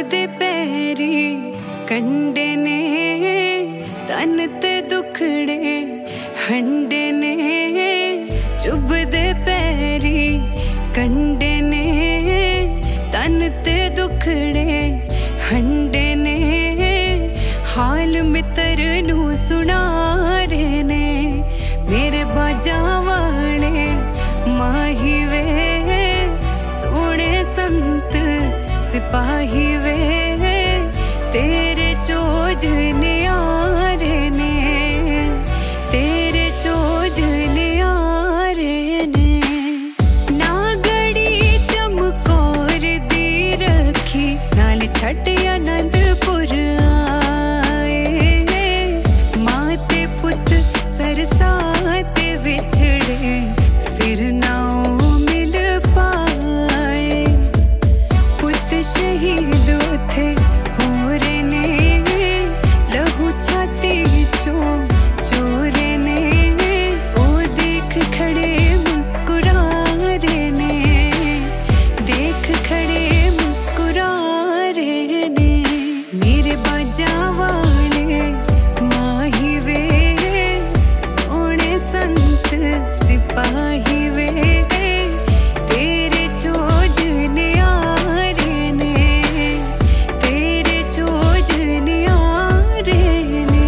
दे पैरी कंडे ने तन ते दुखड़े हंडे ने चुभ दे पैरी कंडे ने तन ते दुखड़े हंडे ने हाल मित्र नू सुना रहे ने मेरे बाजा वाले माही वे सोने संत सिपाही वे तेरे चोजने आ रहे ने तेरे चोजने आ रहे ने ना गड़ी चमकोर दी रखी नाल छट आनंदपुर आए माँ ते पुत सरसाते विछड़े फिर ना मिल पाए पुत शहीद थे होरे ने लहू छाती चोरे ने ओ देख खड़े मुस्कुरा रहे ने देख खड़े मुस्कुरा रहे ने मेरे बाजा वाले माही वे सोने संत सिपाही वे तेरे चोजने आ रहे ने तेरे चोजने आ रहे ने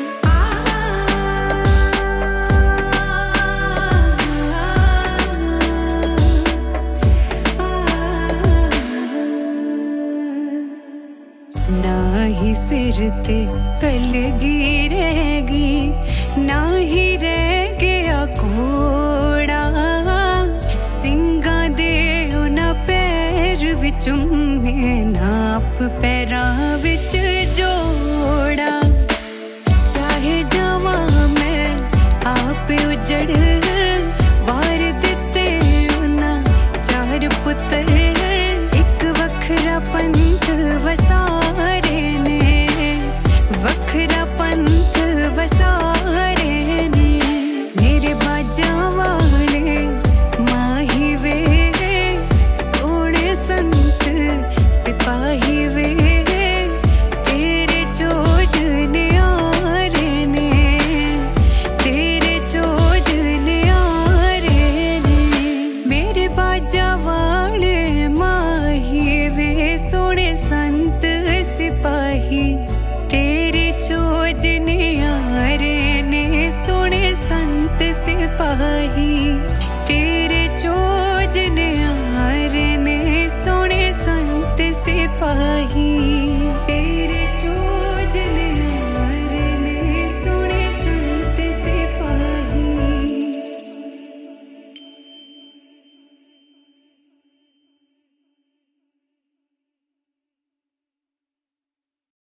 ना ही सिर ते कलगी रहेगी ना ही रह गया कोड़ा सिंगा दे ना पैर विच में नाप पैरां विच जोड़ा चाहे